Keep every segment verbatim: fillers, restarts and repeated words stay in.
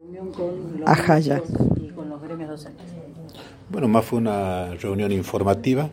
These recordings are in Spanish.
Reunión con los Ajaya. y con los gremios docentes. Bueno, más fue una reunión informativa.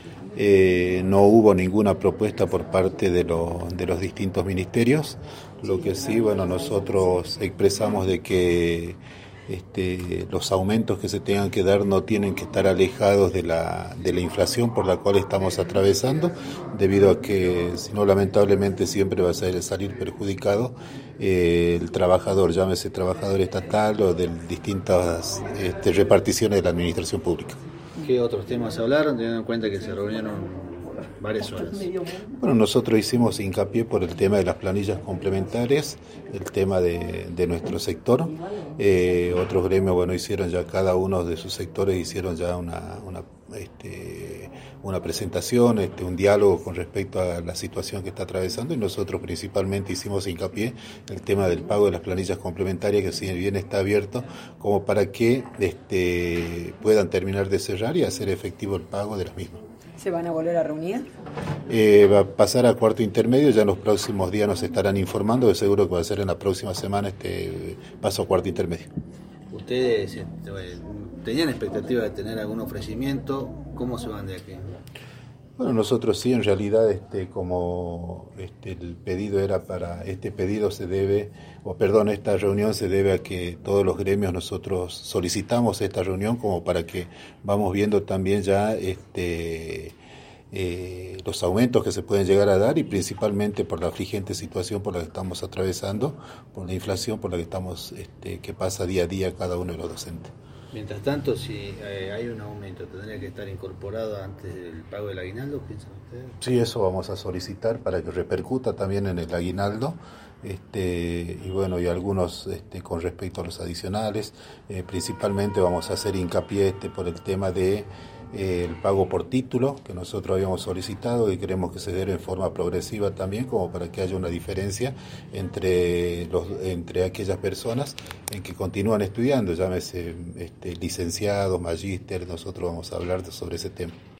Eh, no hubo ninguna propuesta por parte de, lo, de los distintos ministerios. Lo que sí, bueno, nosotros expresamos de que este, los aumentos que se tengan que dar no tienen que estar alejados de la, de la inflación por la cual estamos atravesando, debido a que, si no, lamentablemente siempre va a ser, salir perjudicado eh, el trabajador, llámese trabajador estatal o de distintas este, reparticiones de la administración pública. ¿Qué otros temas hablaron, teniendo en cuenta que se reunieron varias horas? Bueno, nosotros hicimos hincapié por el tema de las planillas complementarias, el tema de, de nuestro sector. Eh, otros gremios, bueno, hicieron ya, cada uno de sus sectores hicieron ya una, una, este, una presentación, este, un diálogo con respecto a la situación que está atravesando, y nosotros principalmente hicimos hincapié en el tema del pago de las planillas complementarias, que si bien está abierto, como para que este, puedan terminar de cerrar y hacer efectivo el pago de las mismas. ¿Se van a volver a reunir? Eh, va a pasar a cuarto intermedio, ya en los próximos días nos estarán informando, de seguro que va a ser en la próxima semana este paso a cuarto intermedio. ¿Ustedes este, tenían expectativa de tener algún ofrecimiento? ¿Cómo se van de aquí? Bueno, nosotros sí, en realidad, este, como este, el pedido era para, este pedido se debe, o perdón, esta reunión se debe a que todos los gremios nosotros solicitamos esta reunión como para que vamos viendo también ya este, eh, los aumentos que se pueden llegar a dar, y principalmente por la afligente situación por la que estamos atravesando, por la inflación por la que estamos, este, que pasa día a día cada uno de los docentes. Mientras tanto, si eh, hay un aumento, ¿tendría que estar incorporado antes del pago del aguinaldo? ¿Piensan ustedes? Sí, eso vamos a solicitar para que repercuta también en el aguinaldo, este, y bueno, y algunos este, con respecto a los adicionales. Eh, principalmente vamos a hacer hincapié este, por el tema de eh, el pago por título, que nosotros habíamos solicitado y queremos que se dé en forma progresiva también, como para que haya una diferencia entre los entre aquellas personas en que continúan estudiando, llámese este, licenciados, magíster. Nosotros vamos a hablar sobre ese tema.